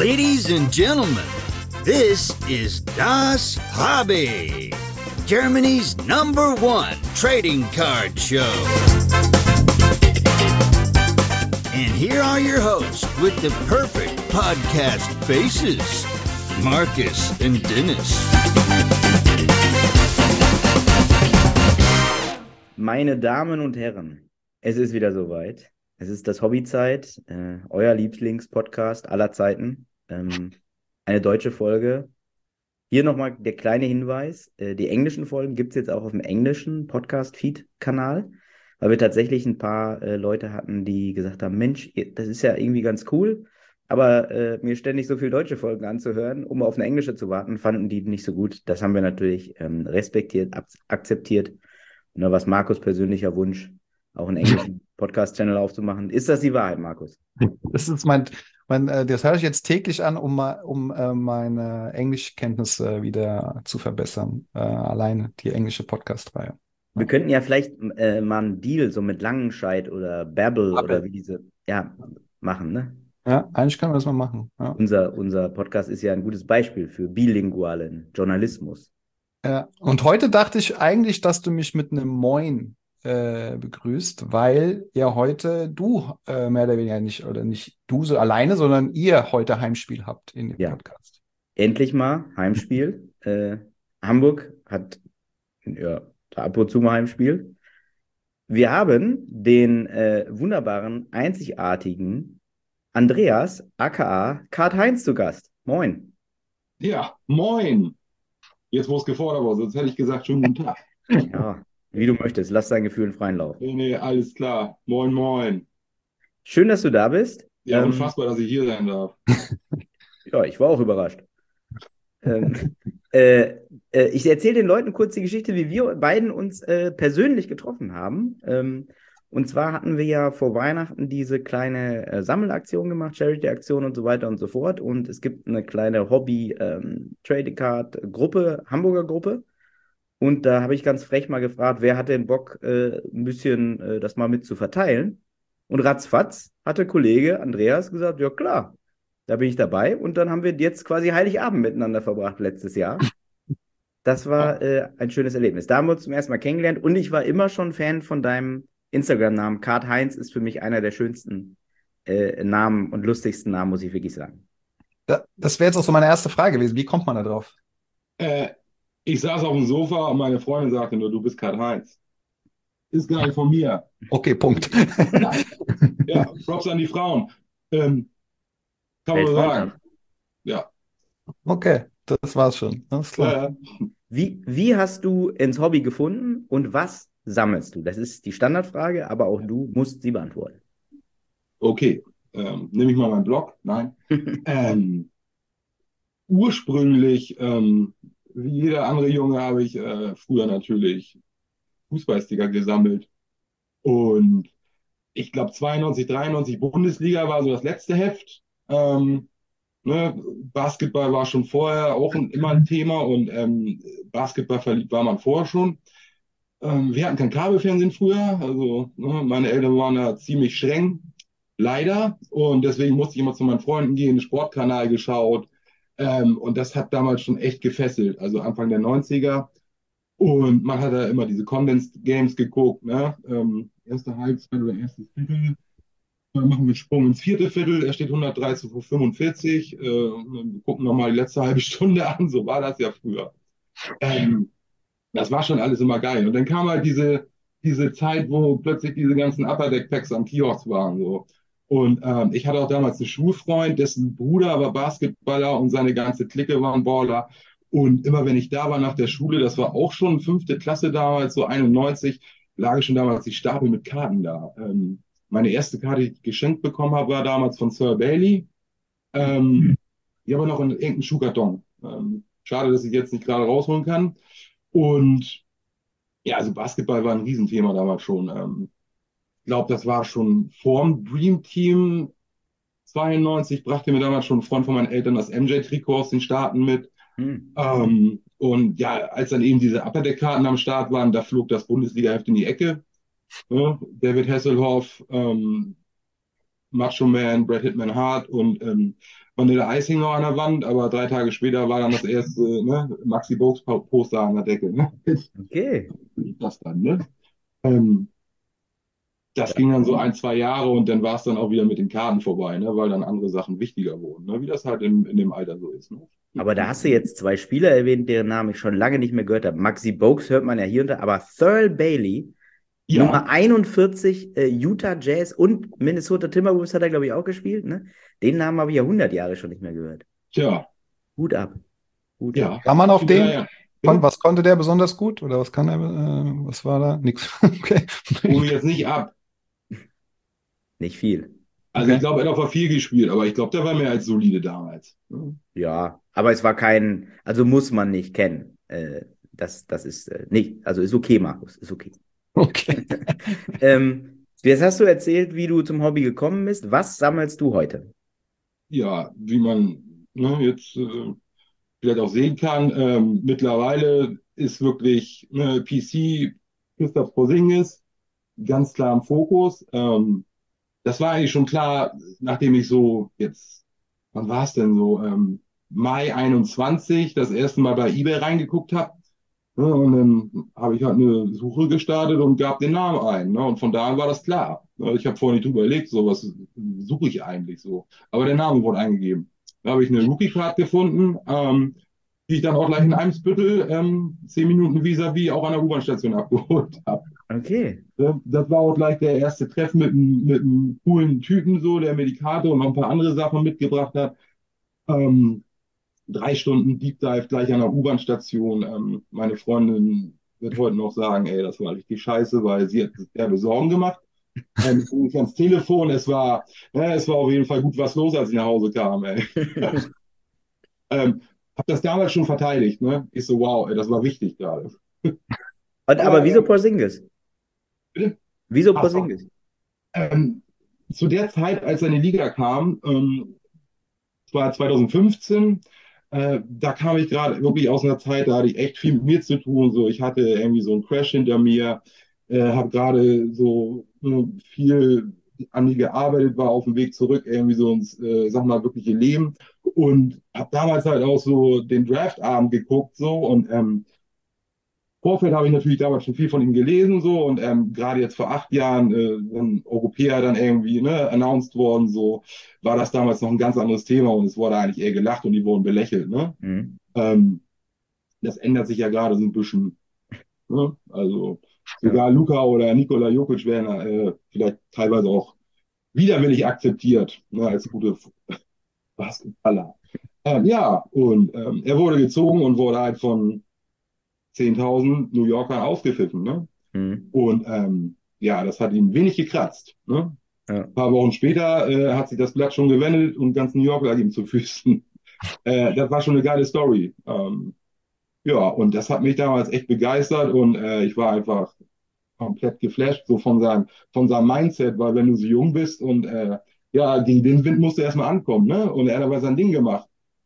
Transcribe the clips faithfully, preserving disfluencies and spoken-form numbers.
Ladies and gentlemen, this is Das Hobby, Germany's number one trading card show. And here are your hosts with the perfect podcast faces, Marcus and Dennis. Meine Damen und Herren, es ist wieder soweit. Es ist das Hobbyzeit, äh, euer Lieblingspodcast aller Zeiten. Ähm, eine deutsche Folge. Hier nochmal der kleine Hinweis. Äh, die englischen Folgen gibt es jetzt auch auf dem englischen Podcast-Feed-Kanal, weil wir tatsächlich ein paar äh, Leute hatten, die gesagt haben, Mensch, das ist ja irgendwie ganz cool, aber äh, mir ständig so viele deutsche Folgen anzuhören, um auf eine englische zu warten, fanden die nicht so gut. Das haben wir natürlich ähm, respektiert, ab- akzeptiert. Und da war es Markus' persönlicher Wunsch, auch einen englischen Podcast-Channel aufzumachen. Ist das die Wahrheit, Markus? Das ist mein, mein äh, das höre ich jetzt täglich an, um, ma- um äh, meine Englischkenntnisse wieder zu verbessern. Äh, alleine die englische Podcast-Reihe. Wir könnten ja vielleicht äh, mal einen Deal so mit Langenscheidt oder Babbel Babbel. oder wie diese, ja, machen, ne? Ja, eigentlich können wir das mal machen. Ja. Unser, unser Podcast ist ja ein gutes Beispiel für bilingualen Journalismus. Ja. Und heute dachte ich eigentlich, dass du mich mit einem Moin äh, begrüßt, weil ja heute du äh, mehr oder weniger nicht, oder nicht du so alleine, sondern ihr heute Heimspiel habt in dem Ja. Podcast. Endlich mal Heimspiel. äh, Hamburg hat ja ab und zu mal Heimspiel. Wir haben den äh, wunderbaren, einzigartigen Andreas, aka Karl-Heinz, zu Gast. Moin. Ja, moin. Jetzt, wo es gefordert war, sonst hätte ich gesagt, schönen guten Tag. Ja, wie du möchtest. Lass deinen Gefühlen freien Lauf. Nee, nee, alles klar. Moin, moin. Schön, dass du da bist. Ja, Ähm, unfassbar, dass ich hier sein darf. Ja, ich war auch überrascht. ähm, äh, äh, ich erzähle den Leuten kurz die Geschichte, wie wir beiden uns äh, persönlich getroffen haben. Ähm, und zwar hatten wir ja vor Weihnachten diese kleine äh, Sammelaktion gemacht, Charity-Aktion und so weiter und so fort. Und es gibt eine kleine Hobby-Trading-Card-Gruppe, Hamburger Gruppe. Und da habe ich ganz frech mal gefragt, wer hat denn Bock, äh, ein bisschen äh, das mal mit zu verteilen? Und ratzfatz hat der Kollege Andreas gesagt, ja klar, da bin ich dabei. Und dann haben wir jetzt quasi Heiligabend miteinander verbracht letztes Jahr. Das war äh, ein schönes Erlebnis. Da haben wir uns zum ersten Mal kennengelernt. Und ich war immer schon Fan von deinem Instagram-Namen. Karl-Heinz ist für mich einer der schönsten äh, Namen und lustigsten Namen, muss ich wirklich sagen. Da, das wäre jetzt auch so meine erste Frage gewesen. Wie kommt man da drauf? Äh, ich saß auf dem Sofa und meine Freundin sagte nur, du bist Karl-Heinz. Ist gar nicht von mir. Okay, Punkt. Ja, Props an die Frauen. Ähm, kann man so sagen. Ja. Okay, das war's schon. Alles klar. Ja, ja. Wie, wie hast du ins Hobby gefunden und was sammelst du? Das ist die Standardfrage, aber auch du musst sie beantworten. Okay, ähm, nehme ich mal meinen Blog. Nein. ähm, ursprünglich, ähm, wie jeder andere Junge, habe ich äh, früher natürlich Fußballsticker gesammelt. Und ich glaube, zweiundneunzig, dreiundneunzig Bundesliga war so das letzte Heft. Ähm, ne, Basketball war schon vorher auch ein, immer ein Thema und ähm, Basketball verliebt war man vorher schon. Ähm, wir hatten kein Kabelfernsehen früher, also ne, meine Eltern waren da ziemlich streng, leider. Und deswegen musste ich immer zu meinen Freunden gehen, Sportkanal geschaut. Ähm, und das hat damals schon echt gefesselt, also Anfang der neunziger. Und man hat da immer diese Condensed Games geguckt, ne? Ähm, erste Halbzeit oder erstes Viertel. Dann machen wir einen Sprung ins vierte Viertel. Er steht hundertdreizehn vor fünfundvierzig. Äh, wir gucken nochmal die letzte halbe Stunde an. So war das ja früher. Ähm, das war schon alles immer geil. Und dann kam halt diese, diese Zeit, wo plötzlich diese ganzen Upper Deck Packs am Kiosk waren. So. Und ähm, ich hatte auch damals einen Schulfreund, dessen Bruder war Basketballer und seine ganze Clique waren Baller. Und immer wenn ich da war nach der Schule, das war auch schon fünfte Klasse damals, so einundneunzig, lag schon damals die Stapel mit Karten da. Ähm, meine erste Karte, die ich geschenkt bekommen habe, war damals von Sir Bailey. Ähm, die aber noch in irgendeinem Schuhkarton. Ähm, schade, dass ich jetzt nicht gerade rausholen kann. Und ja, also Basketball war ein Riesenthema damals schon. Ähm, ich glaube, das war schon vorm Dream Team zweiundneunzig, brachte mir damals schon ein Freund von meinen Eltern das M J-Trikot aus den Staaten mit. Hm. Ähm, und ja, als dann eben diese Upper Deck-Karten am Start waren, da flog das Bundesliga-Heft in die Ecke. Ja, David Hasselhoff, ähm, Macho Man, Brad Hitman Hart und ähm, Vanilla Ice hing noch an der Wand, aber drei Tage später war dann das erste, ne, Maxi Bogues Poster an der Decke. Ne? Okay. Das dann, ne? Ähm, das ging dann so ein, zwei Jahre und dann war es dann auch wieder mit den Karten vorbei, ne? Weil dann andere Sachen wichtiger wurden, ne? Wie das halt in, in dem Alter so ist. Ne? Aber da hast du jetzt zwei Spieler erwähnt, deren Namen ich schon lange nicht mehr gehört habe. Maxi Bogues hört man ja hier unter, aber Thurl Bailey, Ja, Nummer einundvierzig, äh, Utah Jazz und Minnesota Timberwolves hat er, glaube ich, auch gespielt. Ne? Den Namen habe ich ja hundert Jahre schon nicht mehr gehört. tja, Hut ab. Hut ab. ja. Kann man auf Ja, den, ja. kon, was konnte der besonders gut? Oder was kann er, äh, was war da? Nix. Okay. Hol mich jetzt nicht ab. Nicht viel. Also Okay. ich glaube, er hat auch viel gespielt, aber ich glaube, der war mehr als solide damals. Ne? Ja, aber es war kein, also muss man nicht kennen. Äh, das, das ist äh, nicht, also ist okay, Markus, ist okay. Okay. Ähm, jetzt hast du erzählt, wie du zum Hobby gekommen bist. Was sammelst du heute? Ja, wie man ne, jetzt äh, vielleicht auch sehen kann, ähm, mittlerweile ist wirklich ne, P C Christoph Porzingis ganz klar im Fokus. Ähm, das war eigentlich schon klar, nachdem ich so jetzt, wann war es denn so, ähm, Mai einundzwanzig das erste Mal bei eBay reingeguckt habe. Ne, und dann habe ich halt eine Suche gestartet und gab den Namen ein. Ne, und von da an war das klar. Ne, ich habe vorher nicht drüber überlegt, so was suche ich eigentlich so. Aber der Name wurde eingegeben. Da habe ich eine Rookie-Card gefunden, ähm, die ich dann auch gleich in Eimsbüttel ähm, zehn Minuten vis-à-vis auch an der U-Bahn-Station abgeholt habe. Okay. Das war auch gleich der erste Treff mit, einem- mit einem coolen Typen, so, der mir die Karte und noch ein paar andere Sachen mitgebracht hat. Ähm, drei Stunden Deep Dive gleich an der U-Bahn-Station. Ähm, meine Freundin wird heute noch sagen, ey, das war richtig scheiße, weil sie hat sich derbe Sorgen gemacht. Ähm, ich bin nicht ans Telefon, es war, ja, es war auf jeden Fall gut was los, als ich nach Hause kam, ey. Ähm, hab das damals schon verteidigt, ne? Ich so, wow, ey, das war wichtig gerade. Und, aber Aber, wieso ähm, Porzingis? bitte? Wieso Ach so. Porzingis? Ähm, zu der Zeit, als er in die Liga kam, ähm, das war zwanzig fünfzehn, äh, da kam ich gerade wirklich aus einer Zeit, da hatte ich echt viel mit mir zu tun. So, ich hatte irgendwie so einen Crash hinter mir, äh, habe gerade so äh, viel an mir gearbeitet, war auf dem Weg zurück irgendwie so ins, äh, sag mal, wirkliche Leben und habe damals halt auch so den Draftabend geguckt so und ähm, Vorfeld habe ich natürlich damals schon viel von ihm gelesen, so, und ähm, gerade jetzt vor acht Jahren, äh, wenn Europäer dann irgendwie ne, announced worden, so, war das damals noch ein ganz anderes Thema und es wurde eigentlich eher gelacht und die wurden belächelt, ne? Mhm. Ähm, das ändert sich ja gerade so ein bisschen, ne? Also Ja. sogar Luka oder Nikola Jokic werden äh, vielleicht teilweise auch widerwillig akzeptiert, ne, als gute Basketballer. Ähm, ja, und ähm, er wurde gezogen und wurde halt von zehntausend New Yorkern aufgepfiffen, ne? Mhm. Und ähm, ja, das hat ihn wenig gekratzt. Ne? Ja. Ein paar Wochen später äh, hat sich das Blatt schon gewendet und ganz New York lag ihm zu Füßen. Äh, das war schon eine geile Story. Ähm, ja, und das hat mich damals echt begeistert und äh, ich war einfach komplett geflasht so von seinem, von seinem Mindset, weil wenn du so jung bist und äh, ja, gegen den Wind musst du erstmal ankommen, ne? Und er hat aber sein Ding gemacht.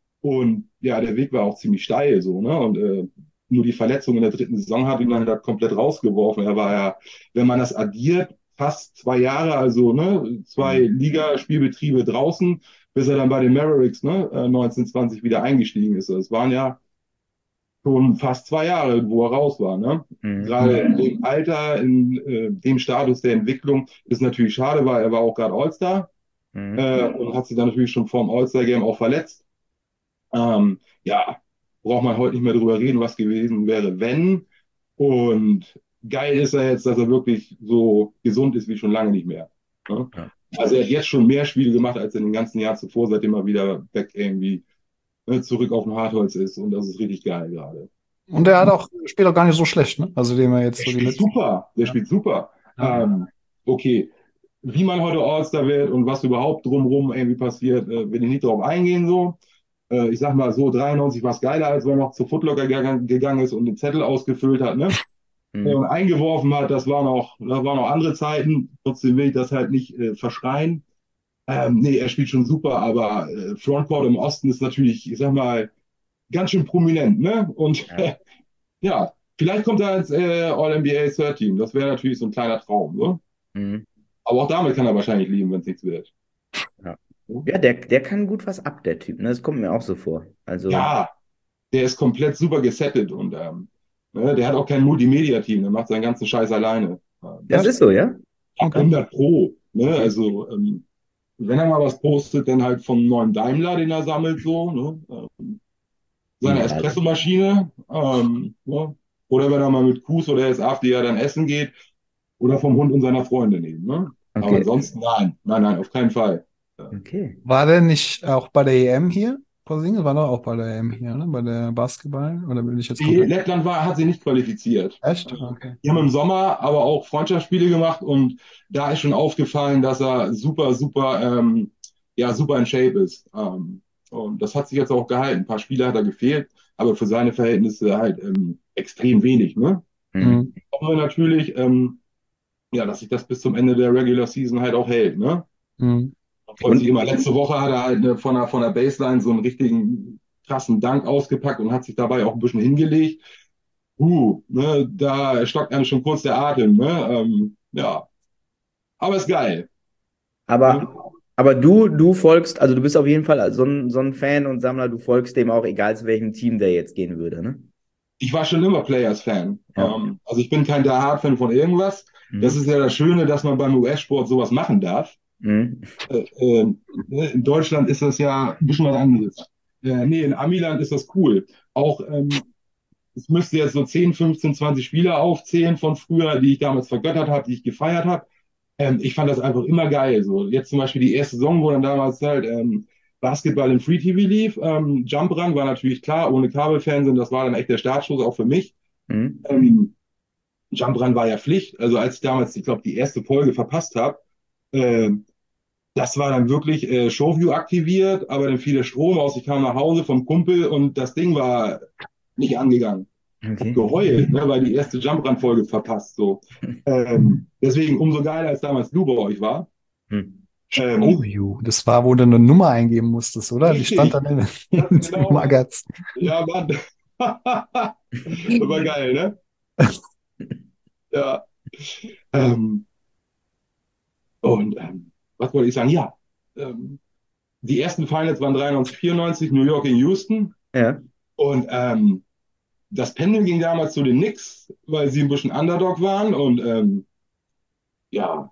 Und ja, der Weg war auch ziemlich steil so, ne? Und äh, nur die Verletzung in der dritten Saison hat ihn dann da komplett rausgeworfen. Er war ja, wenn man das addiert, fast zwei Jahre, also ne, zwei Mhm. Ligaspielbetriebe draußen, bis er dann bei den Mavericks ne, äh, neunzehn zwanzig wieder eingestiegen ist. Es waren ja schon fast zwei Jahre, wo er raus war. Ne? Mhm. Gerade in dem Alter, in äh, dem Status der Entwicklung, ist natürlich schade, weil er war auch gerade All-Star Mhm. äh, und hat sich dann natürlich schon vor dem All-Star-Game auch verletzt. Ähm, ja, braucht man heute nicht mehr drüber reden, was gewesen wäre, wenn. Und geil ist er jetzt, dass er wirklich so gesund ist wie schon lange nicht mehr. Ne? Ja. Also er hat jetzt schon mehr Spiele gemacht als in den ganzen Jahren zuvor, seitdem er wieder weg irgendwie ne, zurück auf dem Hartholz ist. Und das ist richtig geil gerade. Und er hat auch, spielt auch gar nicht so schlecht, ne? Also dem er jetzt Der so die spielt letzten. super, der Ja. spielt super. Ja. Ähm, okay, wie man heute All-Star wird und was überhaupt drumherum irgendwie passiert, äh, will ich nicht drauf eingehen so. Äh, ich sag mal so, dreiundneunzig war es geiler, als wenn er noch zu Footlocker gegangen, gegangen ist und den Zettel ausgefüllt hat, ne? Äh, Mhm. Und eingeworfen hat, das war noch, das waren noch andere Zeiten. Trotzdem will ich das halt nicht äh, verschreien. Ähm, nee, er spielt schon super, aber äh, Frontcourt im Osten ist natürlich, ich sag mal, ganz schön prominent, ne? Und Ja. ja, vielleicht kommt er ins äh, All-N B A Third Team. Das wäre natürlich so ein kleiner Traum, ne? Mhm. Aber auch damit kann er wahrscheinlich leben, wenn es nichts wird. Ja, ja der, der kann gut was ab, der Typ. Ne? Das kommt mir auch so vor. Also, Ja, der ist komplett super gesettet und ähm, ne, der hat auch kein Multimedia-Team, der macht seinen ganzen Scheiß alleine. Ähm, das ist Echt? so, ja? ja, Okay. hundert Pro. Ne? Okay. Also, ähm, wenn er mal was postet, dann halt vom neuen Daimler, den er sammelt, so, ne? Ähm, seine Ja, Espressomaschine, ähm, ne? Oder wenn er mal mit Kus oder S A F D ja dann essen geht, oder vom Hund und seiner Freundin eben. Ne? Aber okay. ansonsten nein, nein, nein, auf keinen Fall. Ja. Okay. War der nicht auch bei der E M hier? Porzingis war doch auch bei der E M hier, ne? Bei der Basketball? Oder bin ich jetzt Nee, komplett? Lettland war, hat sie nicht qualifiziert. Echt? Okay. Die haben im Sommer aber auch Freundschaftsspiele gemacht und da ist schon aufgefallen, dass er super, super, ähm, ja, super in Shape ist. Ähm, und das hat sich jetzt auch gehalten. Ein paar Spiele hat er gefehlt, aber für seine Verhältnisse halt ähm, extrem wenig. Ne? Mhm. Mhm. Aber natürlich, ähm, ja, dass sich das bis zum Ende der Regular Season halt auch hält. Ne? Mhm. Man freut sich Und, immer. Letzte Woche hat er halt eine, von, der, von der Baseline so einen richtigen krassen Dank ausgepackt und hat sich dabei auch ein bisschen hingelegt. Uh, ne, da stockt einem schon kurz der Atem. Ne? Ähm, ja, aber ist geil. Ne? aber, aber du, du folgst, also du bist auf jeden Fall so ein, so ein Fan und Sammler, du folgst dem auch, egal zu welchem Team der jetzt gehen würde, ne? Ich war schon immer Players-Fan. Ja. Ähm, also ich bin kein Die Hard-Fan von irgendwas. Das Mhm. ist ja das Schöne, dass man beim U S-Sport sowas machen darf. Mhm. Äh, äh, ne, in Deutschland ist das ja ein bisschen was anderes. Äh, nee, in Amiland ist das cool. Auch ähm, ich müsste jetzt so zehn, fünfzehn, zwanzig Spieler aufzählen von früher, die ich damals vergöttert habe, die ich gefeiert habe. Ähm, ich fand das einfach immer geil. So, jetzt zum Beispiel die erste Saison, wo dann damals halt ähm, Basketball im Free T V lief. Ähm, Jump Run war natürlich klar, ohne Kabelfernsehen, das war dann echt der Startschuss auch für mich. Mhm. Ähm, Jump Run war ja Pflicht. Also als ich damals, ich glaube, die erste Folge verpasst habe, äh, das war dann wirklich äh, Showview aktiviert, aber dann fiel der Strom aus. Ich kam nach Hause vom Kumpel und das Ding war nicht angegangen. Okay. Geheult, ne, weil die erste Jump-Run-Folge verpasst. So. Ähm, deswegen umso geiler, als damals du bei euch war. Mhm. Oh, Ähm, you. Das war, wo du eine Nummer eingeben musstest, oder? Die stand richtig, dann in, das in dem genau. Magazin. Ja, Mann. War geil, ne? Ja. Ähm, und ähm, was wollte ich sagen? Ja. Ähm, die ersten Finals waren dreiundneunzig, vierundneunzig, New York in Houston. Ja. Und ähm, das Pendel ging damals zu den Knicks, weil sie ein bisschen Underdog waren. Und ähm, ja,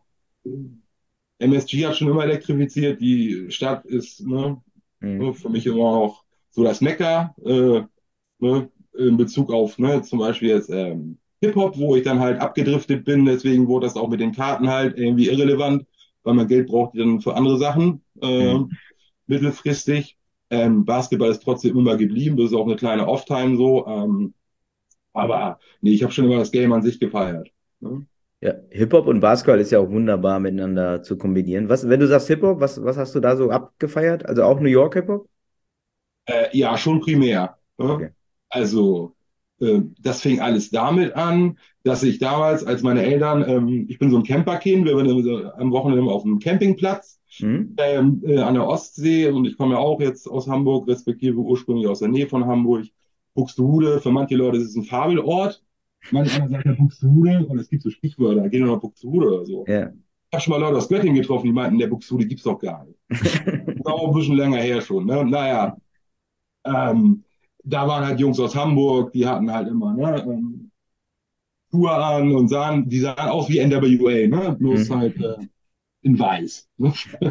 M S G hat schon immer elektrifiziert. Die Stadt ist ne, Mhm. für mich immer noch so das Mekka äh, ne, in Bezug auf ne, zum Beispiel jetzt ähm, Hip-Hop, wo ich dann halt abgedriftet bin. Deswegen wurde das auch mit den Karten halt irgendwie irrelevant, weil man Geld braucht dann für andere Sachen äh, Mhm. mittelfristig. Ähm, Basketball ist trotzdem immer geblieben. Das ist auch eine kleine Off-Time so. Ähm, aber nee, ich habe schon immer das Game an sich gefeiert. Ne? Ja, Hip-Hop und Basketball ist ja auch wunderbar miteinander zu kombinieren. Was, wenn du sagst Hip-Hop, was, was hast du da so abgefeiert? Also auch New York Hip-Hop? Äh, ja, schon primär. Ne? Okay. Also, äh, das fing alles damit an, dass ich damals, als meine Eltern, ähm, ich bin so ein Camper-Kind, wir waren äh, am Wochenende auf einem Campingplatz Mhm. ähm, äh, an der Ostsee und ich komme ja auch jetzt aus Hamburg, respektive ursprünglich aus der Nähe von Hamburg. Buxtehude, für manche Leute ist es ein Fabelort. Manche anderen sagen ja Buxtehude und es gibt so Sprichwörter, geh doch nach Buxtehude oder so. Ja. Ich habe schon mal Leute aus Göttingen getroffen, die meinten, der Buxtehude gibt's doch gar nicht. Das war auch ein bisschen länger her schon. Ne? Naja, ähm, da waren halt Jungs aus Hamburg, die hatten halt immer ne, ähm, Schuhe an und sahen, die sahen aus wie N W A, ne? Bloß Mhm. halt äh, in weiß. Ne?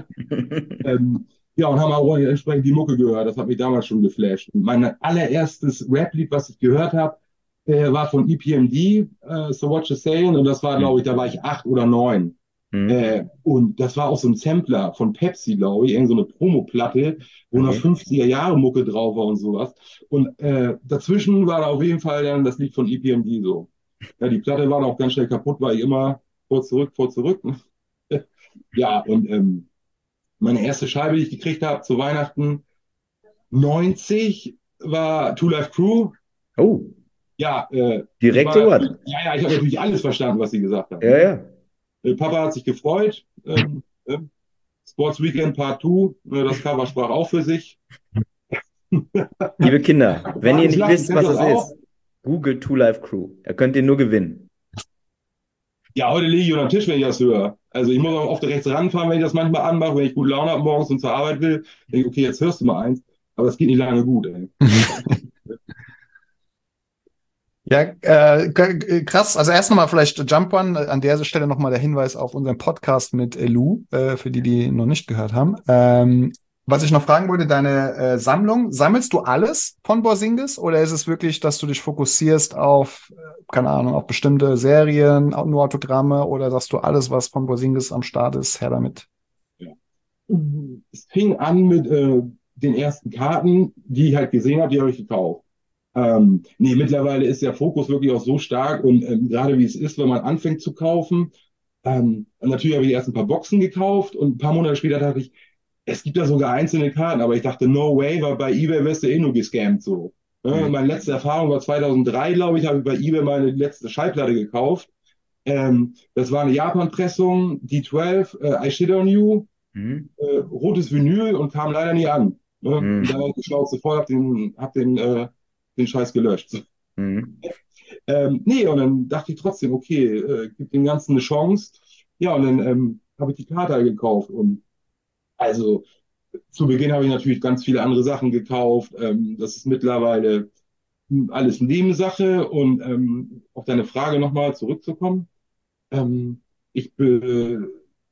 ähm, ja, und haben auch entsprechend die Mucke gehört. Das hat mich damals schon geflasht. Und mein allererstes Rap-Lied, was ich gehört habe, äh, war von E P M D, äh, So What You Saying. Und das war, glaube ich, da war ich acht oder neun. Mhm. Äh, und das war auch so ein Sampler von Pepsi, glaube ich, irgend so eine Promoplatte, wo noch Okay. fünfziger Jahre Mucke drauf war und sowas. Und äh, dazwischen war da auf jeden Fall dann das Lied von E P M D so. Ja, die Platte war auch ganz schnell kaputt, weil ich immer vor zurück, vor zurück. Ja, und ähm, meine erste Scheibe, die ich gekriegt habe zu Weihnachten neunzig, war Two Life Crew. Oh, Ja, äh, ich direkt war sowas. natürlich, ja, ja, ich habe natürlich alles verstanden, was sie gesagt haben. Ja, Ne? ja. Äh, Papa hat sich gefreut. Ähm, äh, Sports Weekend Part zwei, ne, das Cover sprach auch für sich. Liebe Kinder, wenn ihr Markus nicht lacht, du wisst, kennst was das das auch? ist, googelt Two Life Crew. Da könnt ihr nur gewinnen. Ja, heute liege ich unter dem Tisch, wenn ich das höre. Also ich muss auch oft rechts ranfahren, wenn ich das manchmal anmache, wenn ich gut Laune habe morgens und zur Arbeit will. Denke ich, okay, jetzt hörst du mal eins. Aber es geht nicht lange gut, ey. Ja, äh, k- krass. Also erst nochmal vielleicht Jump One. An der Stelle nochmal der Hinweis auf unseren Podcast mit Lou, äh, für die, die ihn noch nicht gehört haben. Ähm, was ich noch fragen wollte, deine äh, Sammlung, sammelst du alles von Porzingis oder ist es wirklich, dass du dich fokussierst auf, äh, keine Ahnung, auf bestimmte Serien, au- nur Autogramme oder sagst du alles, was von Porzingis am Start ist, her damit? Ja. Es fing an mit äh, den ersten Karten, die ich halt gesehen habe, die habe ich gekauft. Ähm, nee, mittlerweile ist der Fokus wirklich auch so stark und ähm, gerade wie es ist, wenn man anfängt zu kaufen. Ähm, und natürlich habe ich erst ein paar Boxen gekauft und ein paar Monate später dachte ich, es gibt da sogar einzelne Karten, aber ich dachte, no way, weil bei eBay wirst du eh nur gescammt so. Ja, Mhm. meine letzte Erfahrung war zweitausenddrei, glaube ich, habe ich bei eBay meine letzte Schallplatte gekauft. Ähm, das war eine Japan-Pressung, D zwölf, äh, I Shit on You, Mhm. äh, rotes Vinyl und kam leider nie an. Ne? Und Mhm. dann habe ich die Schnauze voll, hab den, hab den, äh, den Scheiß gelöscht. So. Mhm. Ähm, nee, und dann dachte ich trotzdem, okay, äh, gib dem Ganzen eine Chance. Ja, und dann ähm, habe ich die Karte halt gekauft. Und also zu Beginn habe ich natürlich ganz viele andere Sachen gekauft. Ähm, das ist mittlerweile alles Nebensache. Und ähm, auf deine Frage nochmal zurückzukommen. Ähm, ich be,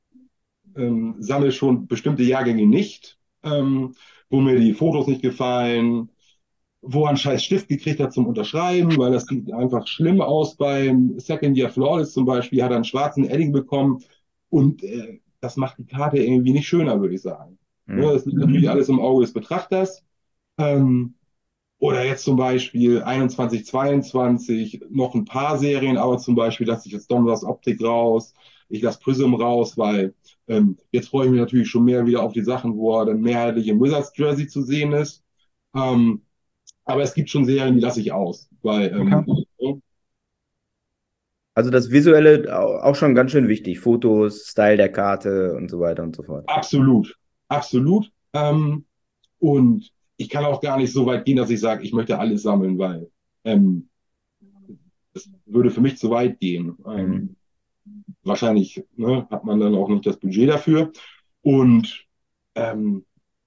ähm, sammle schon bestimmte Jahrgänge nicht, ähm, wo mir die Fotos nicht gefallen, wo er einen scheiß Stift gekriegt hat zum Unterschreiben, weil das sieht einfach schlimm aus. Beim Second Year Flawless zum Beispiel hat er einen schwarzen Edding bekommen und äh, das macht die Karte irgendwie nicht schöner, würde ich sagen. Ja, Mhm. das liegt natürlich alles im Auge des Betrachters. Ähm, oder jetzt zum Beispiel einundzwanzig, zweiundzwanzig, noch ein paar Serien, aber zum Beispiel lasse ich jetzt Domino's Optik raus, ich lasse Prism raus, weil ähm, jetzt freue ich mich natürlich schon mehr wieder auf die Sachen, wo er dann mehrheitlich im Wizards Jersey zu sehen ist. Ähm, aber es gibt schon Serien, die lasse ich aus, weil Okay. ähm, Also das Visuelle au- auch schon ganz schön wichtig. Fotos, Style der Karte und so weiter und so fort. absolut, absolut. Ähm, und ich kann auch gar nicht so weit gehen, dass ich sage, ich möchte alles sammeln, weil ähm, das würde für mich zu weit gehen. Mhm. Ähm, wahrscheinlich ne, hat man dann auch nicht das Budget dafür. Und ähm,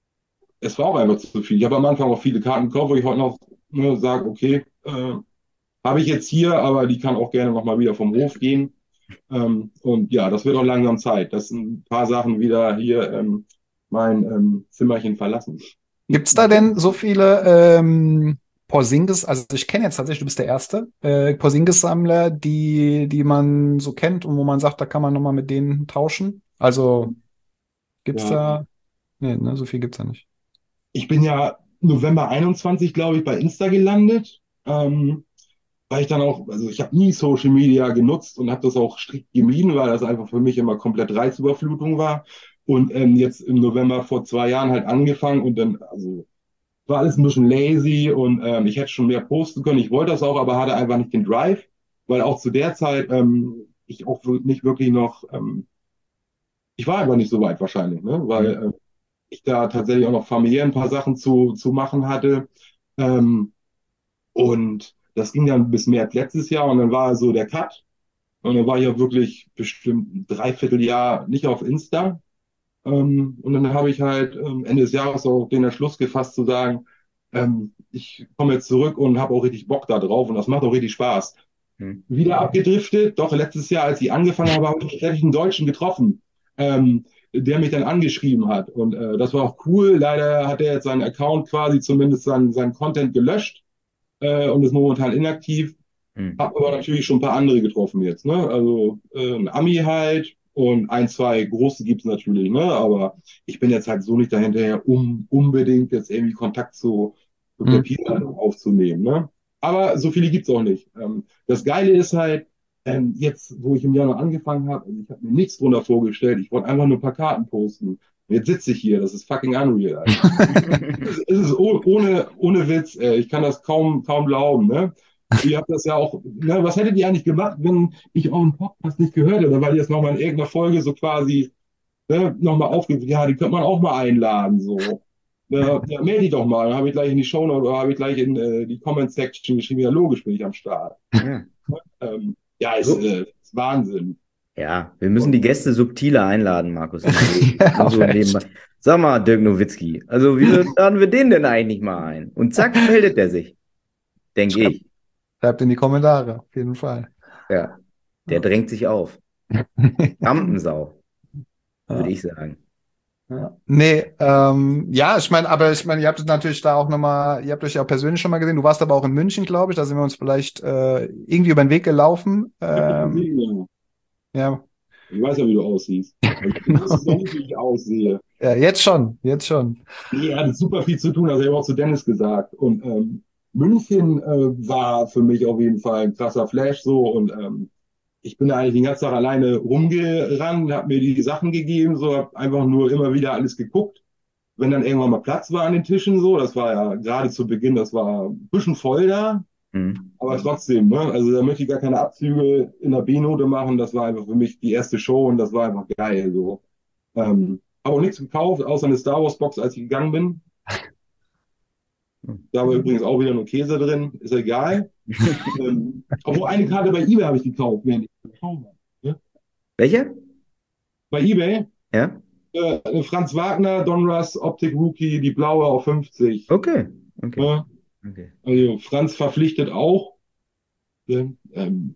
es war auch einfach zu viel. Ich habe am Anfang auch viele Karten gekauft, wo ich heute noch ne, sage, okay, äh, habe ich jetzt hier, aber die kann auch gerne nochmal wieder vom Hof gehen. Ähm, und ja, das wird auch langsam Zeit, dass ein paar Sachen wieder hier ähm, mein ähm, Zimmerchen verlassen. Gibt's da denn so viele ähm, Porzingis, also ich kenne jetzt tatsächlich, du bist der Erste, äh, Porzingis-Sammler, die, die man so kennt und wo man sagt, da kann man nochmal mit denen tauschen? Also gibt's Ja, da, nee, ne, so viel gibt's da nicht. ich bin ja November einundzwanzig, glaube ich, bei Insta gelandet, ähm, weil ich dann auch, also ich habe nie Social Media genutzt und habe das auch strikt gemieden, weil das einfach für mich immer komplett Reizüberflutung war. Und ähm, jetzt im November vor zwei Jahren halt angefangen und dann, also war alles ein bisschen lazy und ähm, ich hätte schon mehr posten können. Ich wollte das auch, aber hatte einfach nicht den Drive, weil auch zu der Zeit ähm, ich auch nicht wirklich noch, ähm, ich war einfach nicht so weit wahrscheinlich, ne? Weil Mhm. äh, ich da tatsächlich auch noch familiär ein paar Sachen zu, zu machen hatte. Ähm, und das ging dann bis März letztes Jahr und dann war so der Cut. Und dann war ich ja wirklich bestimmt ein Dreivierteljahr nicht auf Insta. Ähm, und dann habe ich halt ähm, Ende des Jahres auch den Entschluss gefasst zu sagen, ähm, ich komme jetzt zurück und habe auch richtig Bock da drauf und das macht auch richtig Spaß. Mhm. Wieder abgedriftet, doch letztes Jahr, als ich angefangen habe, habe ich tatsächlich einen Deutschen getroffen, ähm, der mich dann angeschrieben hat. Und äh, das war auch cool. Leider hat er jetzt seinen Account quasi zumindest seinen, seinen Content gelöscht äh, und ist momentan inaktiv. Mhm. Hab aber natürlich schon ein paar andere getroffen jetzt, ne? Also äh, ein Ami halt und ein, zwei große gibt's natürlich, ne? Aber ich bin jetzt halt so nicht dahinterher, um unbedingt jetzt irgendwie Kontakt zu, zu Hm. Papier aufzunehmen, ne? Aber so viele gibt's auch nicht. Ähm, das Geile ist halt, ähm, jetzt, wo ich im Januar angefangen habe, also ich habe mir nichts drunter vorgestellt, ich wollte einfach nur ein paar Karten posten. Und jetzt sitze ich hier, das ist fucking unreal, Alter. Es ist oh- ohne, ohne Witz, ey. Ich kann das kaum, kaum glauben, ne? Ihr habt das ja auch, ne, was hättet ihr eigentlich gemacht, wenn ich euren Podcast nicht gehört hätte, weil ihr es nochmal in irgendeiner Folge so quasi ne, nochmal aufgegriffen, ja, die könnte man auch mal einladen, so. Ja, ja, melde dich doch mal, dann habe ich gleich in die Shownote oder habe ich gleich in äh, die Comment-Section geschrieben, ja, logisch bin ich am Start. Ja. Ähm, ja, ist, So, äh, ist Wahnsinn. Ja, wir müssen die Gäste subtiler einladen, Markus. Ja, Und so vielleicht. nebenbei. Sag mal, Dirk Nowitzki, also wie laden wir den denn eigentlich mal ein? Und zack, meldet er sich, denke Schreibt, ich. schreibt in die Kommentare, auf jeden Fall. Ja, der Ja. drängt sich auf. Rampensau, würde Ja. ich sagen. Ja. Nee, ähm, ja, ich meine, aber ich meine, ihr habt es natürlich da auch nochmal, ihr habt euch ja auch persönlich schon mal gesehen. Du warst aber auch in München, glaube ich. Da sind wir uns vielleicht äh, irgendwie über den Weg gelaufen. Ich hab dich Ähm, gesehen, ja. ja. Ich weiß ja, wie du aussiehst. Also, du wusstest noch nicht, wie ich aussehe. Ja, jetzt schon, jetzt schon. Nee, er hatte super viel zu tun, also ich habe auch zu Dennis gesagt. Und ähm, München äh, war für mich auf jeden Fall ein krasser Flash so. Und ähm, ich bin da eigentlich den ganzen Tag alleine rumgerannt, habe mir die Sachen gegeben, so, habe einfach nur immer wieder alles geguckt. Wenn dann irgendwann mal Platz war an den Tischen, so, das war ja gerade zu Beginn, das war ein bisschen voll da, Hm. aber trotzdem, ne? Also da möchte ich gar keine Abzüge in der B-Note machen. Das war einfach für mich die erste Show und das war einfach geil. So. Ähm, habe auch nichts gekauft, außer eine Star Wars Box, als ich gegangen bin. Da war übrigens auch wieder nur Käse drin, ist egal. Ähm, obwohl eine Karte bei eBay habe ich gekauft, während ich in der Show war. Ne? Welche? Bei eBay Ja? äh, Franz Wagner, Donruss, Optik Rookie, die blaue auf fünfzig. Okay. Okay. Ne? Okay. Also Franz verpflichtet auch. Ne? Ähm,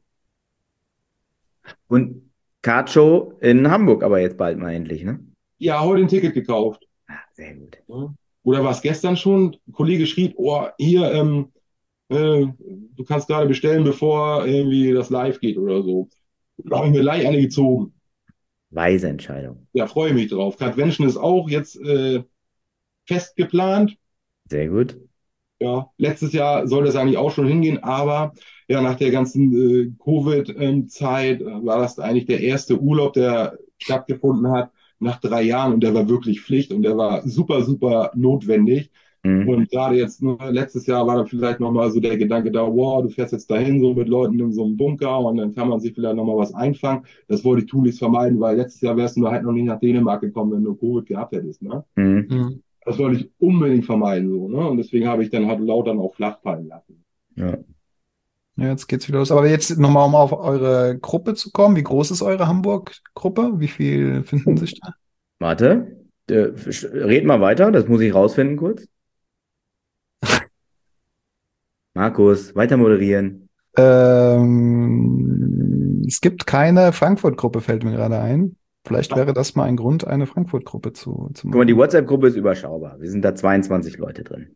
Und Card-Show in Hamburg aber jetzt bald mal endlich, ne? ja, heute ein Ticket gekauft. Ah, sehr gut. Ne? Oder war es gestern schon? Ein Kollege schrieb, oh, hier, ähm, äh, du kannst gerade bestellen, bevor irgendwie das live geht oder so. Da habe ich mir gleich eine gezogen. Weise Entscheidung. Ja, freue mich drauf. Cardvention ist auch jetzt äh, fest geplant. Sehr gut. Ja, letztes Jahr sollte es eigentlich auch schon hingehen, aber ja, nach der ganzen äh, Covid-Zeit äh, war das eigentlich der erste Urlaub, der stattgefunden hat nach drei Jahren und der war wirklich Pflicht und der war super, super notwendig. Mhm. Und gerade jetzt, ne, letztes Jahr war dann vielleicht nochmal so der Gedanke da, wow, du fährst jetzt dahin so mit Leuten in so einem Bunker und dann kann man sich vielleicht nochmal was einfangen. Das wollte ich tunlichst vermeiden, weil letztes Jahr wärst du halt noch nicht nach Dänemark gekommen, wenn du Covid gehabt hättest. Ne? Mhm. Mhm. Das wollte ich unbedingt vermeiden. So, ne? Und deswegen habe ich dann halt Lautern auch flach fallen lassen. Ja. Ja, jetzt geht's wieder los. Aber jetzt nochmal, um auf eure Gruppe zu kommen. Wie groß ist eure Hamburg-Gruppe? Wie viel finden sich da? Warte. Äh, red mal weiter, das muss ich rausfinden kurz. Markus, weiter moderieren. Ähm, es gibt keine Frankfurt-Gruppe, fällt mir gerade ein. Vielleicht wäre das mal ein Grund, eine Frankfurt-Gruppe zu, zu Guck mal, die machen. WhatsApp-Gruppe ist überschaubar. Wir sind da zweiundzwanzig Leute drin.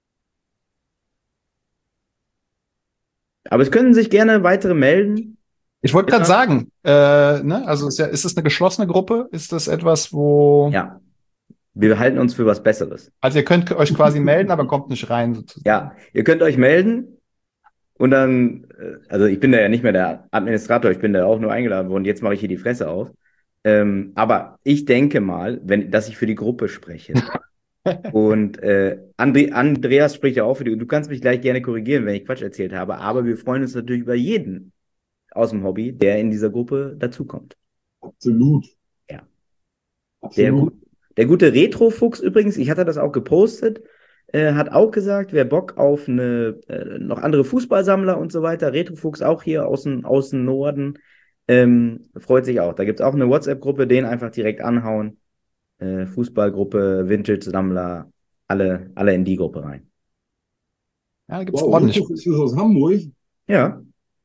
Aber es können sich gerne weitere melden. Ich wollte gerade Ja. sagen, äh, ne, also ist ja, ist es eine geschlossene Gruppe? Ist das etwas, wo, Ja, wir halten uns für was Besseres. also ihr könnt euch quasi melden, aber kommt nicht rein sozusagen. Ja, ihr könnt euch melden und dann, äh, also ich bin da ja nicht mehr der Administrator, ich bin da auch nur eingeladen worden. Jetzt mache ich hier die Fresse auf. Ähm, aber ich denke mal, wenn, dass ich für die Gruppe spreche. Und äh, Andre, Andreas spricht ja auch für die. Du kannst mich gleich gerne korrigieren, wenn ich Quatsch erzählt habe. Aber wir freuen uns natürlich über jeden aus dem Hobby, der in dieser Gruppe dazukommt. Absolut. Ja. Absolut. Der, gut, der gute Retrofuchs übrigens, ich hatte das auch gepostet, äh, hat auch gesagt, wer Bock auf eine, äh, noch andere Fußballsammler und so weiter, Retrofuchs auch hier aus dem, aus dem Norden, ähm, freut sich auch. Da gibt es auch eine WhatsApp-Gruppe, den einfach direkt anhauen. Äh, Fußballgruppe, Vintage-Sammler, alle, alle in die Gruppe rein. Ja, da gibt's Wow, ordentlich. Rückruf ist aus Hamburg. Ja,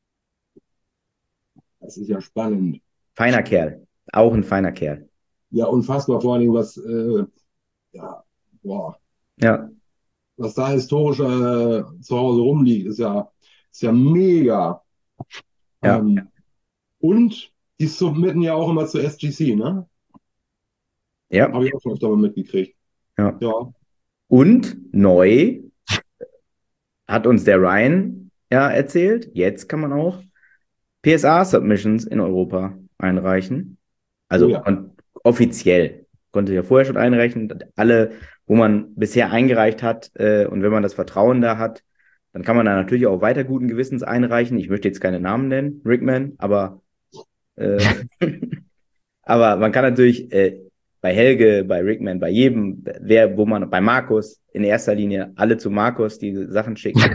Das ist ja spannend. feiner Kerl. Auch ein feiner Kerl. Ja, unfassbar. Vor allen Dingen, was, äh, ja, boah, Ja, was da historisch äh, zu Hause rumliegt, ist ja, ist ja mega. Ja. Ähm, und die submitten ja auch immer zu S G C, ne? ja, Habe ich auch schon öfter mal mitgekriegt. ja. Ja, Und neu hat uns der Ryan ja erzählt, jetzt kann man auch P S A-Submissions in Europa einreichen. Also Oh ja. kon- offiziell. Konnte ja vorher schon einreichen. Alle, wo man bisher eingereicht hat, äh, und wenn man das Vertrauen da hat, dann kann man da natürlich auch weiter guten Gewissens einreichen. Ich möchte jetzt keine Namen nennen, Rickman, aber, äh, aber man kann natürlich äh, bei Helge, bei Rickman, bei jedem, wer, wo man, bei Markus in erster Linie alle zu Markus die Sachen schicken.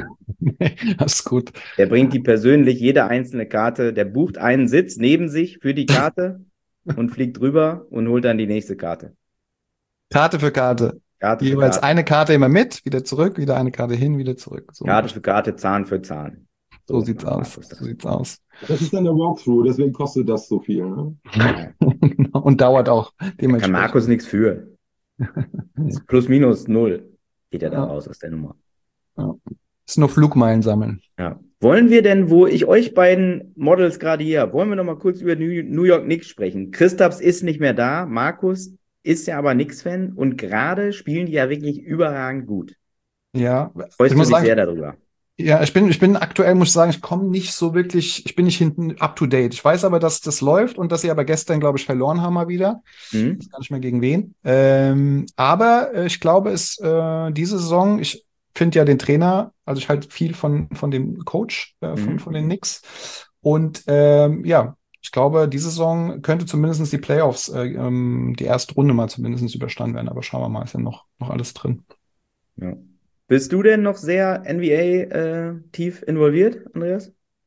Das ist gut. Der bringt die persönlich, jede einzelne Karte, der bucht einen Sitz neben sich für die Karte und fliegt rüber und holt dann die nächste Karte. Karte für Karte. Karte für Jeweils Karte. eine Karte immer mit, wieder zurück, wieder eine Karte hin, wieder zurück. So, Karte für Karte, Zahn für Zahn. so sieht's macht aus. Markus das. So sieht's aus. Das ist dann der Walkthrough, deswegen kostet das so viel. Ne? Und dauert auch Da kann dementsprechend. Markus nichts für. Plus minus null geht er da Ja. raus aus der Nummer. Ja. Ist nur Flugmeilen sammeln. Ja. Wollen wir denn, wo ich euch beiden Models gerade hier habe, wollen wir noch mal kurz über New New York Knicks sprechen? Kristaps ist nicht mehr da, Markus ist ja aber Knicks-Fan und gerade spielen die ja wirklich überragend gut. Ja, Freust ich du muss dich sagen, sehr darüber? ja, ich bin, ich bin aktuell, muss ich sagen, ich komme nicht so wirklich, ich bin nicht hinten up to date. Ich weiß aber, dass das läuft und dass sie aber gestern, glaube ich, verloren haben mal wieder. Hm? Ich weiß gar nicht mehr gegen wen. Ähm, aber äh, ich glaube, es äh, diese Saison, ich finde ja den Trainer, also ich halte viel von, von dem Coach äh, von, Mhm. von den Knicks. Und ähm, ja, ich glaube, diese Saison könnte zumindest die Playoffs, äh, ähm, die erste Runde mal zumindest überstanden werden. Aber schauen wir mal, ist ja noch, noch alles drin. Ja. Bist du denn noch sehr N B A äh, tief involviert, Andreas?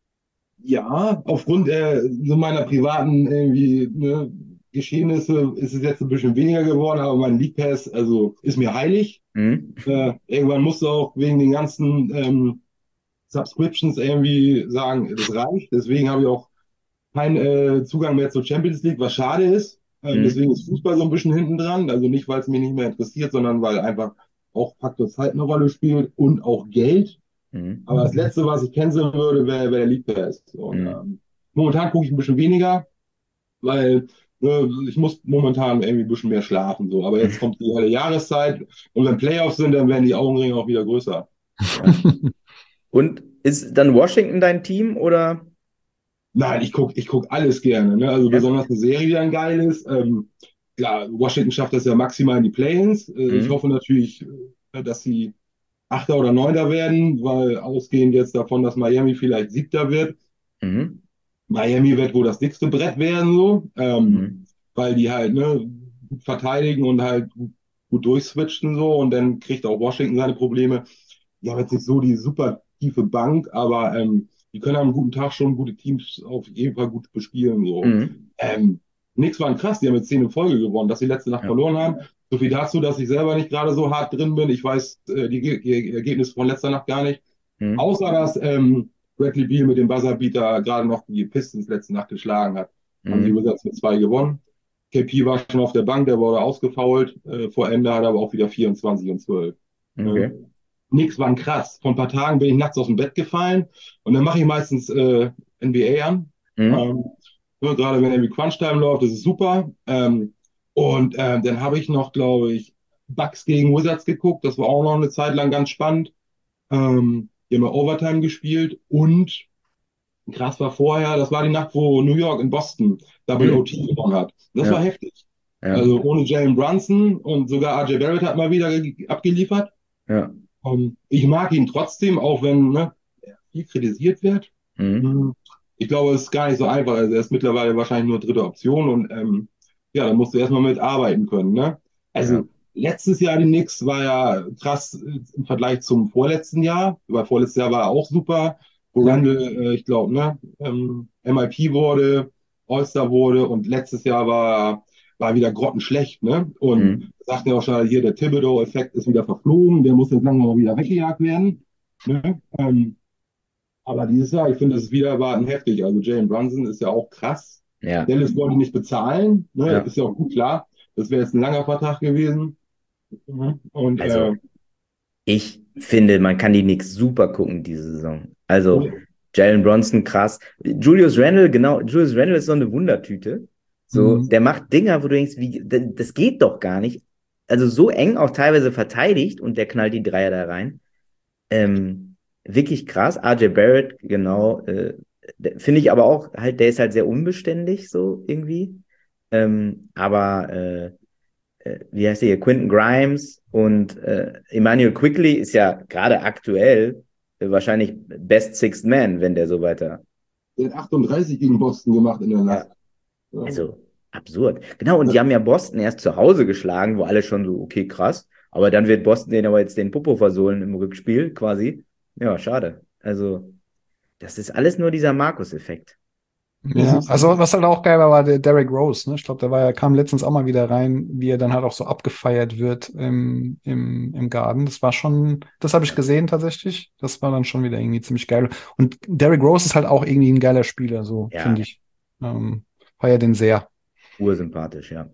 Ja, aufgrund äh, so meiner privaten irgendwie, ne, Geschehnisse ist es jetzt ein bisschen weniger geworden, aber mein League Pass, also ist mir heilig. Hm? Äh, irgendwann musst du auch wegen den ganzen ähm, Subscriptions irgendwie sagen, das reicht. Deswegen habe ich auch keinen äh, Zugang mehr zur Champions League, was schade ist. Ähm, Mhm. Deswegen ist Fußball so ein bisschen hinten dran. Also nicht, weil es mich nicht mehr interessiert, sondern weil einfach auch Faktor Zeit eine Rolle spielt und auch Geld. Hm. Aber das Letzte, was ich canceln würde, wäre wär der League Pass. Und Mhm. ähm, momentan gucke ich ein bisschen weniger, weil äh, ich muss momentan irgendwie ein bisschen mehr schlafen. So. Aber jetzt kommt die helle Jahreszeit und wenn Playoffs sind, dann werden die Augenringe auch wieder größer. Und ist dann Washington dein Team oder? Nein, ich gucke ich guck alles gerne. Ne? Also Ja. besonders eine Serie, die dann geil ist. Ähm, klar, Washington schafft das ja maximal in die Play-ins. Äh, Mhm. Ich hoffe natürlich, äh, dass sie Achter oder Neunter werden, weil ausgehend jetzt davon, dass Miami vielleicht Siebter wird. Mhm. Miami wird wohl das dickste Brett werden, so, ähm, Mhm. weil die halt ne, gut verteidigen und halt gut, gut durchswitchen so und dann kriegt auch Washington seine Probleme. Die haben jetzt nicht so die super tiefe Bank, aber ähm, die können am guten Tag schon gute Teams auf jeden Fall gut bespielen. So. Mhm. Ähm, Knicks waren krass, die haben jetzt zehn in Folge gewonnen, dass sie letzte Nacht Ja. verloren haben. So viel dazu, dass ich selber nicht gerade so hart drin bin. Ich weiß äh, die, die Ergebnisse von letzter Nacht gar nicht. Mhm. Außer dass ähm, Bradley Beal mit dem Buzzerbeater gerade noch die Pistons letzte Nacht geschlagen hat. Haben die Mhm. Wizards mit zwei gewonnen. K P war schon auf der Bank, der wurde ausgefoult. Äh, vor Ende hat er aber auch wieder vierundzwanzig und zwölf. Okay. Nix waren krass. Vor ein paar Tagen bin ich nachts aus dem Bett gefallen und dann mache ich meistens äh, N B A an. Mhm. Ähm, ne, gerade wenn irgendwie Crunch-Time läuft, das ist super. Ähm, und ähm, dann habe ich noch, glaube ich, Bucks gegen Wizards geguckt. Das war auch noch eine Zeit lang ganz spannend. Ähm, die haben ja Overtime gespielt und krass war vorher, das war die Nacht, wo New York in Boston Double Mhm. O T gewonnen hat. Das Ja. war heftig. Ja. Also ohne Jalen Brunson und sogar R J Barrett hat mal wieder ge- abgeliefert. Ja. Ähm, ich mag ihn trotzdem, auch wenn ne, er viel kritisiert wird. Mhm. Hm, Ich glaube, es ist gar nicht so einfach. Also er ist mittlerweile wahrscheinlich nur dritte Option und ähm, ja, da musst du erstmal mitarbeiten können. Ne? Also Ja. letztes Jahr die Knicks war ja krass äh, im Vergleich zum vorletzten Jahr, weil vorletztes Jahr war er auch super, wo Ja. Randall, äh, ich glaube, ne, ähm, M I P wurde, All-Star wurde und letztes Jahr war war wieder grottenschlecht, ne? Und Mhm. sagt ja auch schon, hier der Thibodeau-Effekt ist wieder verflogen, der muss jetzt langsam mal wieder weggejagt werden. Ne? Ähm, aber dieses Jahr, ich finde, das ist wieder erwarten heftig. Also Jalen Brunson ist ja auch krass. Ja. Dallas wollte nicht bezahlen, ne? Ja. Ist ja auch gut klar. Das wäre jetzt ein langer Vertrag gewesen. Mhm. Und Also, äh, ich finde, man kann die Knicks super gucken diese Saison. Also, ja. Jalen Brunson, krass. Julius Randle, genau, Julius Randle ist so eine Wundertüte. So, Mhm. der macht Dinger, wo du denkst, wie, d- das geht doch gar nicht. Also so eng auch teilweise verteidigt und der knallt die Dreier da rein. Ähm, wirklich krass. R J Barrett, genau. Äh, der- finde ich aber auch halt, der ist halt sehr unbeständig, so irgendwie. Ähm, aber äh, äh, wie heißt der hier? Quentin Grimes und äh, Emmanuel Quickley ist ja gerade aktuell äh, wahrscheinlich Best Sixth Man, wenn der so weiter. Der hat achtunddreißig gegen Boston gemacht in der Ja, Nacht. Ja. also absurd. Genau, und die haben ja Boston erst zu Hause geschlagen, wo alle schon so, okay, krass. Aber dann wird Boston denen aber jetzt den Popo versohlen im Rückspiel quasi. Ja, schade. Also, das ist alles nur dieser Markus-Effekt. Ja, also was halt auch geil war, war der Derrick Rose, ne? Ich glaube, der war, kam letztens auch mal wieder rein, wie er dann halt auch so abgefeiert wird im, im, im Garten. Das war schon, das habe ich gesehen tatsächlich. Das war dann schon wieder irgendwie ziemlich geil. Und Derrick Rose ist halt auch irgendwie ein geiler Spieler, so Ja. finde ich. Ähm, feier den sehr. Ursympathisch, ja.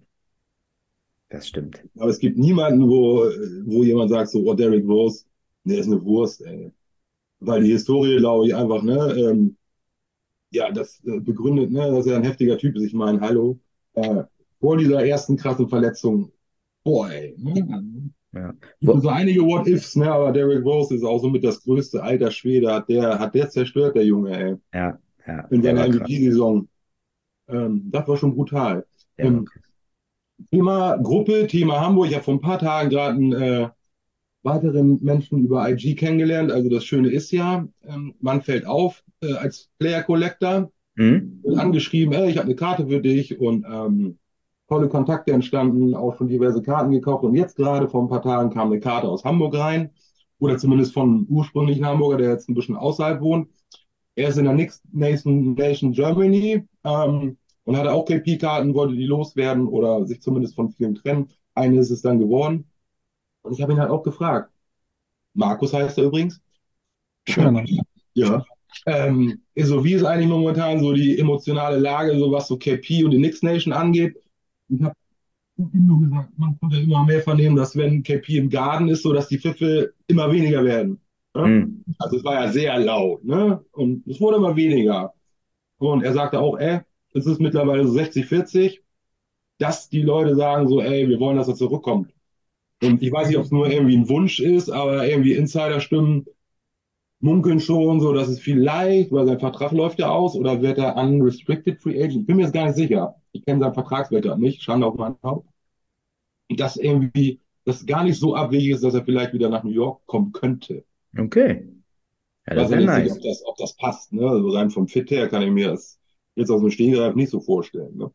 Das stimmt. Aber es gibt niemanden, wo, wo jemand sagt so, oh, Derrick Rose, der ist eine Wurst, ey. Weil die Historie, glaube ich, einfach, ne, ähm, ja, das äh, begründet, ne, dass er ein heftiger Typ ist. Ich meine, hallo, äh, vor dieser ersten krassen Verletzung, boah, ey, ne? Ja. Gibt so einige What-Ifs, ne, aber Derrick Rose ist auch somit das größte alter Schwede, hat der, hat der zerstört, der Junge, ey, Ja, ja, in der seiner war krass. M V P-Saison. Ähm, das war schon brutal. Der war Ähm, krass. Thema Gruppe, Thema Hamburg. Ich habe vor ein paar Tagen gerade einen äh, weiteren Menschen über I G kennengelernt. Also das Schöne ist ja, ähm, man fällt auf äh, als Player Collector, Hm? wird angeschrieben, ey, ich habe eine Karte für dich und ähm, tolle Kontakte entstanden, auch schon diverse Karten gekauft. Und jetzt gerade vor ein paar Tagen kam eine Karte aus Hamburg rein, oder zumindest von einem ursprünglichen Hamburger, der jetzt ein bisschen außerhalb wohnt. Er ist in der Next Nation, Nation Germany ähm, und hatte auch K P-Karten, wollte die loswerden oder sich zumindest von vielen trennen. Eine ist es dann geworden. Und ich habe ihn halt auch gefragt. Markus heißt er übrigens. Schöner Name. Ja. Ähm, so, wie ist eigentlich momentan so die emotionale Lage, so was so K P und die Knicks Nation angeht? Ich habe ihm nur gesagt, man konnte immer mehr vernehmen, dass wenn K P im Garten ist, so dass die Pfiffe immer weniger werden. Ja? Hm. Also es war ja sehr laut, ne? Und es wurde immer weniger. Und er sagte auch, ey, es ist mittlerweile so sechzig vierzig, dass die Leute sagen so, ey, wir wollen, dass er zurückkommt. Und ich weiß nicht, ob es nur irgendwie ein Wunsch ist, aber irgendwie Insider-Stimmen munkeln schon so, dass es vielleicht, weil sein Vertrag läuft ja aus, oder wird er unrestricted free agent? Ich bin mir jetzt gar nicht sicher. Ich kenne seinen Vertragswert gerade nicht, Schande auf meinen Haupt. Und dass irgendwie, das gar nicht so abwegig ist, dass er vielleicht wieder nach New York kommen könnte. Okay. Ja, Ich das weiß wäre ja nicht, nice. ob das, ob das passt. Ne? Also rein vom Fit her kann ich mir das jetzt aus dem Stehgreif nicht so vorstellen. Ne?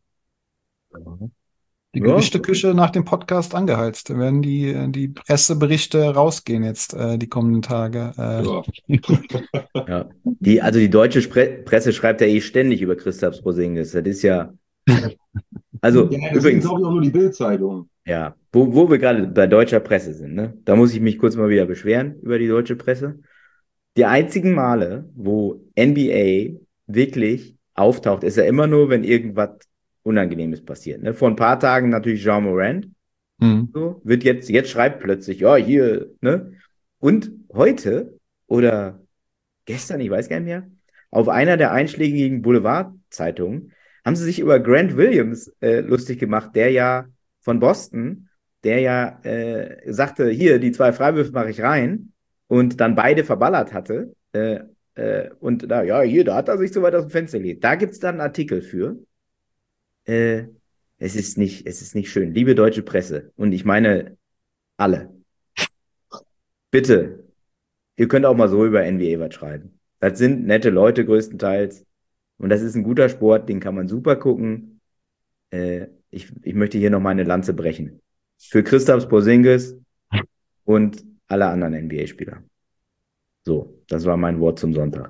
Die Ja. Gerüchteküche nach dem Podcast angeheizt. Da werden die, die Presseberichte rausgehen jetzt äh, die kommenden Tage. Äh, Ja. Ja. Die, also die deutsche Spre Presse schreibt ja eh ständig über Kristaps Porzingis. Das ist ja, also Ja, deswegen übrigens, glaube ich auch nur die Bild-Zeitung. ja, wo, wo wir gerade bei deutscher Presse sind, ne? Da muss ich mich kurz mal wieder beschweren über die deutsche Presse. Die einzigen Male, wo N B A wirklich auftaucht, ist ja immer nur, wenn irgendwas Unangenehmes passiert. Ne? Vor ein paar Tagen natürlich Jean Morant. hm. So, wird jetzt, jetzt schreibt plötzlich, ja, hier, ne? Und heute oder gestern, ich weiß gar nicht mehr, auf einer der einschlägigen Boulevardzeitungen haben sie sich über Grant Williams äh, lustig gemacht, der ja von Boston, der ja äh, sagte, hier, die zwei Freiwürfe mache ich rein und dann beide verballert hatte. Äh, äh, und da, ja, hier, da hat er sich so weit aus dem Fenster gelegt. Da gibt es dann einen Artikel für. Äh, es ist nicht, es ist nicht schön. Liebe deutsche Presse, und ich meine alle, bitte, ihr könnt auch mal so über N B A was schreiben. Das sind nette Leute größtenteils. Und das ist ein guter Sport, den kann man super gucken. Äh, ich, ich möchte hier noch mal eine Lanze brechen. Für Kristaps Porzingis und alle anderen N B A-Spieler. So, das war mein Wort zum Sonntag.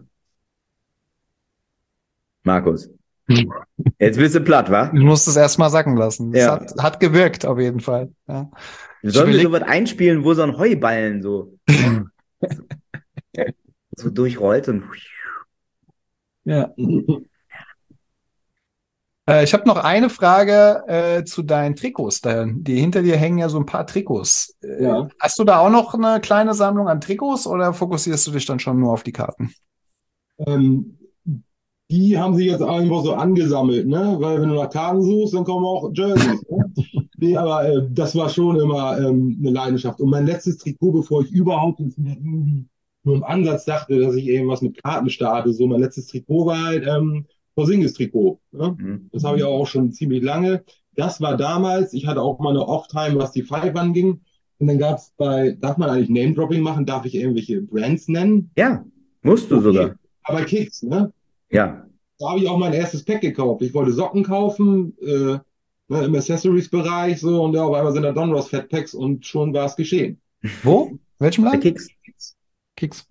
Markus, jetzt bist du platt, wa? Du musst es erstmal sacken lassen. Das Ja. hat, hat gewirkt, auf jeden Fall. Ja. Sollen wir überleg- sowas einspielen, wo so ein Heuballen so, so durchrollt und Ja. Äh, ich habe noch eine Frage äh, zu deinen Trikots. Da, die hinter dir hängen ja so ein paar Trikots. Äh, Ja. Hast du da auch noch eine kleine Sammlung an Trikots oder fokussierst du dich dann schon nur auf die Karten? Ähm, die haben sich jetzt einfach so angesammelt, ne? Weil wenn du nach Karten suchst, dann kommen auch Jerseys. Ne? Nee, aber äh, das war schon immer ähm, eine Leidenschaft. Und mein letztes Trikot, bevor ich überhaupt jetzt wieder irgendwie nur im Ansatz dachte, dass ich irgendwas mit Karten starte, so mein letztes Trikot war halt ähm, Porzingis-Trikot. Ne? hm. Das habe ich auch schon ziemlich lange. Das war damals, ich hatte auch mal eine Off-Time, was die Five anging. Und dann gab es bei, darf man eigentlich Name-Dropping machen? Darf ich irgendwelche Brands nennen? Ja, musst du Okay. sogar. Aber Kicks, ne? Ja, Da habe ich auch mein erstes Pack gekauft. Ich wollte Socken kaufen, äh, ne, im Accessories-Bereich, so, und ja, auf einmal sind da Donruss Fat Packs und schon war es geschehen. Wo? Welchem der Land? Kicks. Kicks.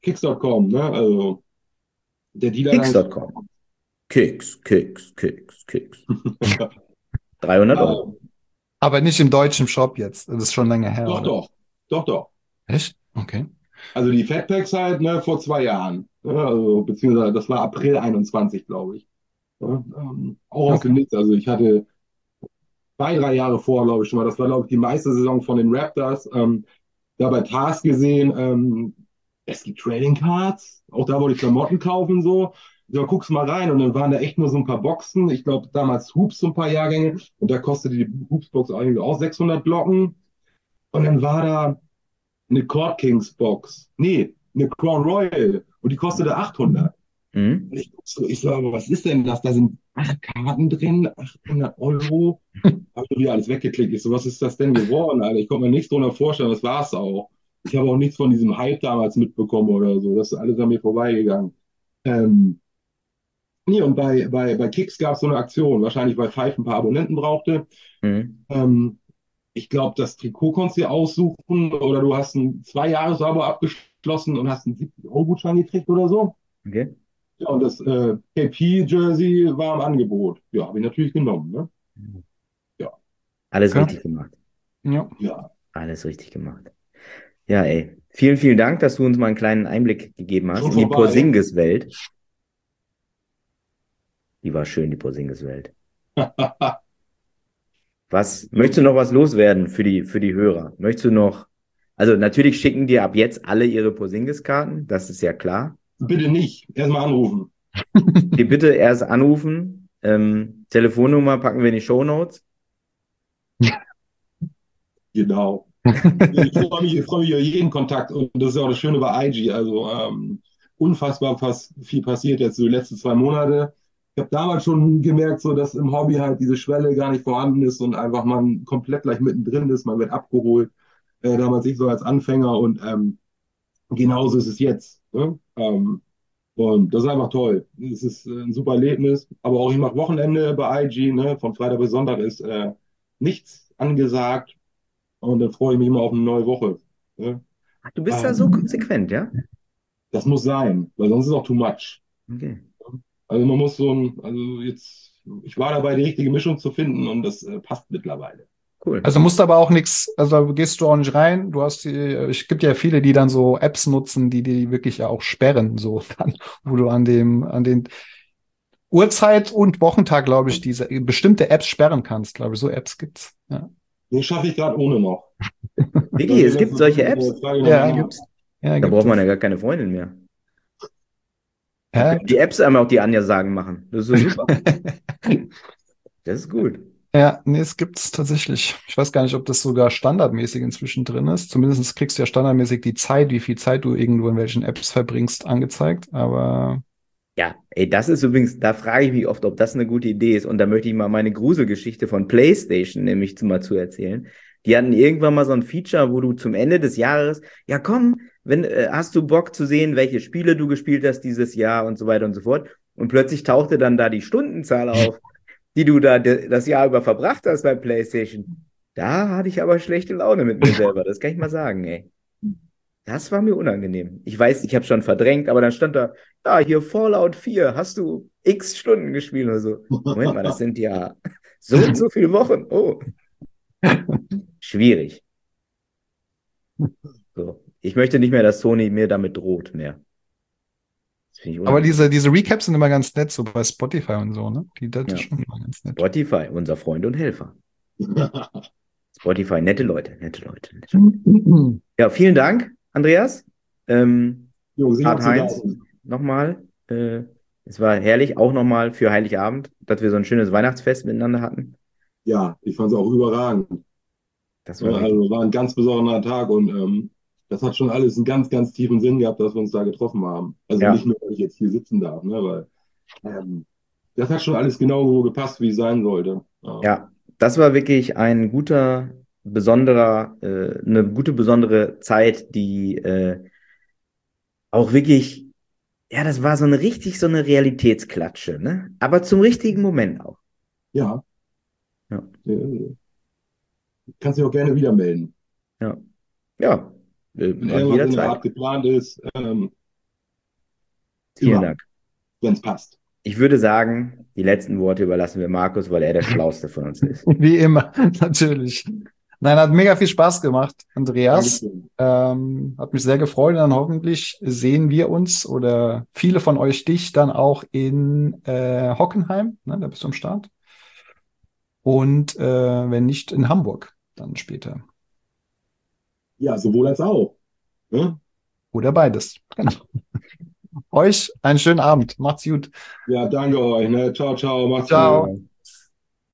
Kicks Punkt com, ne? Also der Dealer Kicks Punkt com. Kicks, Kicks, Kicks, Kicks. dreihundert Euro. Aber nicht im deutschen Shop jetzt. Das ist schon länger her, Doch, oder? doch, doch, doch. Echt? Okay. Also die Fatpacks halt, ne, vor zwei Jahren. Ja, also, beziehungsweise das war April einundzwanzig, glaube ich. Ja, ähm, auch aus Okay. dem Nichts. Also ich hatte zwei, drei Jahre vor, glaube ich schon mal. Das war, glaube ich, die Meistersaison von den Raptors. Ähm, da bei Tars gesehen, ähm, es gibt Trading Cards. Auch da wollte ich Klamotten kaufen, so. Da guckst mal rein und dann waren da echt nur so ein paar Boxen. Ich glaube, damals Hoops, so ein paar Jahrgänge. Und da kostete die Hoops-Box eigentlich auch sechshundert Glocken. Und dann war da eine Court Kings Box. Nee, eine Crown Royal. Und die kostete achthundert. Mhm. Und ich guck so, ich so, aber was ist denn das? Da sind acht Karten drin, achthundert Euro. Habe ich wieder alles weggeklickt. Ich so, was ist das denn geworden, Alter? Ich konnte mir nichts drunter vorstellen, das war's auch. Ich habe auch nichts von diesem Hype damals mitbekommen oder so. Das ist alles an mir vorbeigegangen. Ähm, nee, und bei, bei, bei Kicks gab es so eine Aktion, wahrscheinlich weil Five ein paar Abonnenten brauchte. Mhm. Ähm, ich glaube, das Trikot konntest du dir aussuchen oder du hast ein Zwei-Jahres-Abo abgeschlossen und hast einen siebzig-Euro-Gutschein gekriegt oder so. Okay. Ja, und das äh, K P-Jersey war im Angebot. Ja, habe ich natürlich genommen. Ne? Ja, Alles Okay. richtig gemacht. Ja. ja. Alles richtig gemacht. Ja, ey. Vielen, vielen Dank, dass du uns mal einen kleinen Einblick gegeben hast Schon in die vorbei. Porzingis-Welt. Die war schön, die Porzingis-Welt. Was, möchtest du noch was loswerden für die, für die Hörer? Möchtest du noch, also natürlich schicken dir ab jetzt alle ihre Porzingis-Karten, das ist ja klar. Bitte nicht. Erstmal anrufen. Die bitte erst anrufen. Ähm, Telefonnummer packen wir in die Shownotes. Genau. Ich freue mich, ich freue mich über jeden Kontakt und das ist ja auch das Schöne bei I G. Also ähm, unfassbar pass viel passiert jetzt so die letzten zwei Monate. Ich habe damals schon gemerkt, so dass im Hobby halt diese Schwelle gar nicht vorhanden ist und einfach man komplett gleich mittendrin ist, man wird abgeholt. Äh, damals ich so als Anfänger und ähm, genauso ist es jetzt. Ne? Ähm, und das ist einfach toll. Es ist äh, ein super Erlebnis. Aber auch ich mache Wochenende bei I G. Ne? Von Freitag bis Sonntag ist äh, nichts angesagt. Und dann freue ich mich immer auf eine neue Woche. Ne? Ach, du bist da so Ähm, konsequent, ja? das muss sein, weil sonst ist es auch too much. Okay. Also man muss so ein, also jetzt, ich war dabei, die richtige Mischung zu finden und das äh, passt mittlerweile. Cool. Also musst aber auch nichts, also da gehst du auch nicht rein. Du hast die, es gibt ja viele, die dann so Apps nutzen, die die wirklich ja auch sperren, so dann, wo du an dem, an den Uhrzeit und Wochentag, glaube ich, diese bestimmte Apps sperren kannst, glaube ich. So Apps gibt's. Ja, Den schaffe ich gerade ohne noch. Vicky, es gibt solche Apps. ja gibt's. Ja, Da gibt braucht man es. ja gar keine Freundin mehr. Da Ja, können die Apps einmal auch die Anja sagen machen. Das ist so super. Das ist gut. ja, nee, es gibt's tatsächlich. Ich weiß gar nicht, ob das sogar standardmäßig inzwischen drin ist. Zumindest kriegst du ja standardmäßig die Zeit, wie viel Zeit du irgendwo in welchen Apps verbringst, angezeigt. Aber Ja, ey, das ist übrigens, da frage ich mich oft, ob das eine gute Idee ist. Und da möchte ich mal meine Gruselgeschichte von PlayStation nämlich zu, mal zu erzählen. Die hatten irgendwann mal so ein Feature, wo du zum Ende des Jahres, ja komm, wenn, äh, hast du Bock zu sehen, welche Spiele du gespielt hast dieses Jahr und so weiter und so fort. Und plötzlich tauchte dann da die Stundenzahl auf, die du da de, das Jahr über verbracht hast bei PlayStation. Da hatte ich aber schlechte Laune mit mir selber, das kann ich mal sagen, ey. Das war mir unangenehm. Ich weiß, ich habe schon verdrängt, aber dann stand da, ja, hier Fallout vier, hast du x Stunden gespielt oder so. Moment mal, das sind ja so und so viele Wochen. Oh, schwierig. So. Ich möchte nicht mehr, dass Sony mir damit droht mehr. Das finde ich Aber unangenehm. diese, diese Recaps sind immer ganz nett, so bei Spotify und so, ne? Die, das Ja. ist schon immer ganz nett. Spotify, unser Freund und Helfer. Spotify, nette Leute, nette Leute. Nette Leute. Ja, vielen Dank, Andreas. Ähm, Jungs, ich hab zu Heinz, danken. nochmal. Äh, es war herrlich, auch nochmal für Heiligabend, dass wir so ein schönes Weihnachtsfest miteinander hatten. Ja, ich fand es auch überragend. Das Ja, war wirklich, also war ein ganz besonderer Tag und ähm, das hat schon alles einen ganz, ganz tiefen Sinn gehabt, dass wir uns da getroffen haben. Also Ja. nicht nur, weil ich jetzt hier sitzen darf, ne, weil ähm, das hat schon alles genau so gepasst, wie es sein sollte. Ja. ja, das war wirklich ein guter, besonderer, äh, eine gute, besondere Zeit, die äh, auch wirklich, ja, das war so eine richtig, so eine Realitätsklatsche, ne? Aber zum richtigen Moment auch. Ja. Ja. Äh, kannst dich auch gerne wieder melden. Ja, ja, äh, Wenn mach ich irgendwas in der jederzeit. Art geplant ist, ähm, Vielen Immer. Dank. Wenn es passt. Ich würde sagen, die letzten Worte überlassen wir Markus, weil er der Schlauste von uns ist. Wie immer, natürlich. Nein, hat mega viel Spaß gemacht, Andreas. Dankeschön. Ähm, hat mich sehr gefreut. Und dann hoffentlich sehen wir uns oder viele von euch dich dann auch in äh, Hockenheim, ne, da bist du am Start. Und äh, wenn nicht in Hamburg, dann später. Ja, sowohl als auch. Ne? Oder beides. Genau. Euch einen schönen Abend. Macht's gut. Ja, danke euch. Ne? Ciao, ciao. Macht's Ciao. gut.